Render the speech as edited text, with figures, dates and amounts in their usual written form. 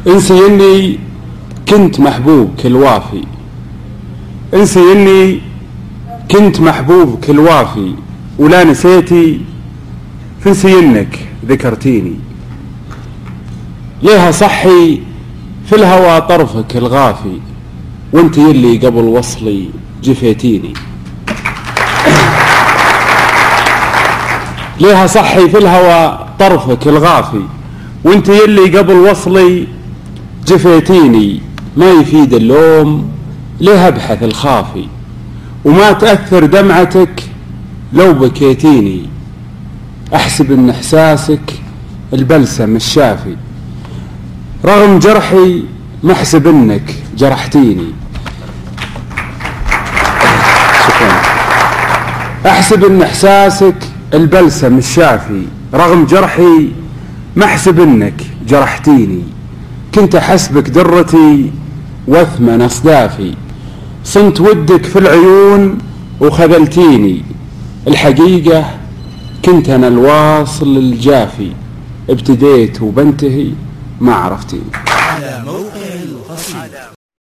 انسي اني كنت محبوبك الوافي، انسي اني كنت محبوبك الوافي، ولا نسيتي فنسي انك ذكرتيني. ليها صحي في الهوى طرفك الغافي، وانت يلي قبل وصلي جفيتيني. ليها صحي في الهوى طرفك الغافي، وانت يلي قبل وصلي جفيتيني. ما يفيد اللوم ليه ابحث الخافي، وما تأثر دمعتك لو بكيتيني. احسب ان احساسك البلسم الشافي، رغم جرحي محسب انك جرحتيني. شكرا. احسب ان احساسك البلسم الشافي، رغم جرحي محسب انك جرحتيني. كنت احسبك درتي وثمن اصدافي، صنت ودك في العيون وخذلتيني. الحقيقة كنت انا الواصل الجافي، ابتديت وبنتهي ما عرفتيني.